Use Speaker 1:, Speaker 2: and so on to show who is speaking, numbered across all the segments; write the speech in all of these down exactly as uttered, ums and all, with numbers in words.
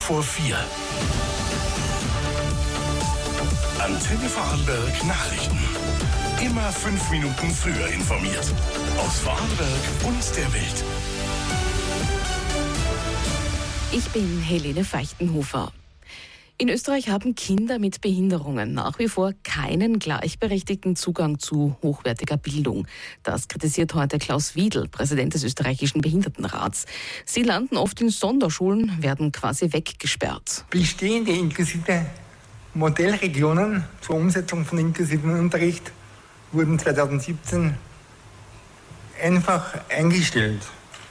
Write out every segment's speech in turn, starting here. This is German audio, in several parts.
Speaker 1: vor vier. Antenne Vorarlberg Nachrichten. Immer fünf Minuten früher informiert. Aus Vorarlberg und der Welt.
Speaker 2: Ich bin Helene Feichtenhofer. In Österreich haben Kinder mit Behinderungen nach wie vor keinen gleichberechtigten Zugang zu hochwertiger Bildung. Das kritisiert heute Klaus Wiedl, Präsident des österreichischen Behindertenrats. Sie landen oft in Sonderschulen, werden quasi weggesperrt.
Speaker 3: Bestehende inklusive Modellregionen zur Umsetzung von inklusivem Unterricht wurden zweitausendsiebzehn einfach eingestellt.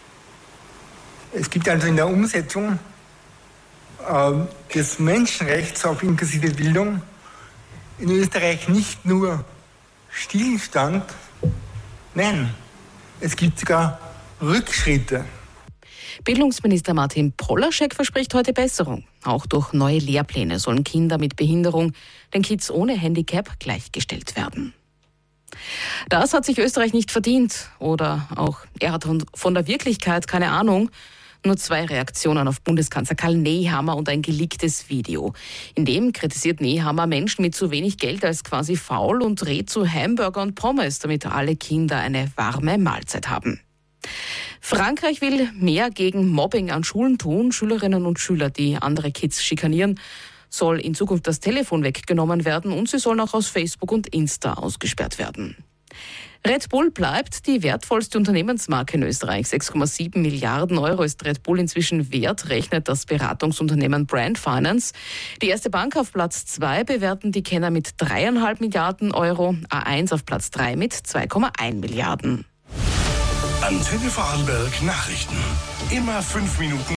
Speaker 3: Es gibt also in der Umsetzung äh, des Menschenrechts auf inklusive Bildung in Österreich nicht nur Stillstand, nein, es gibt sogar Rückschritte.
Speaker 2: Bildungsminister Martin Polaschek verspricht heute Besserung. Auch durch neue Lehrpläne sollen Kinder mit Behinderung den Kids ohne Handicap gleichgestellt werden. Das hat sich Österreich nicht verdient. Oder auch er hat von der Wirklichkeit keine Ahnung. Nur zwei Reaktionen auf Bundeskanzler Karl Nehammer und ein geleaktes Video. In dem kritisiert Nehammer Menschen mit zu wenig Geld als quasi faul und rät zu Hamburger und Pommes, damit alle Kinder eine warme Mahlzeit haben. Frankreich will mehr gegen Mobbing an Schulen tun. Schülerinnen und Schüler, die andere Kids schikanieren, soll in Zukunft das Telefon weggenommen werden und sie sollen auch aus Facebook und Insta ausgesperrt werden. Red Bull bleibt die wertvollste Unternehmensmarke in Österreich. sechs Komma sieben Milliarden Euro ist Red Bull inzwischen wert, rechnet das Beratungsunternehmen Brand Finance. Die erste Bank auf Platz zwei bewerten die Kenner mit drei Komma fünf Milliarden Euro, A eins auf Platz drei mit zwei Komma eins Milliarden.
Speaker 1: Antenne Vorarlberg Nachrichten. Immer fünf Minuten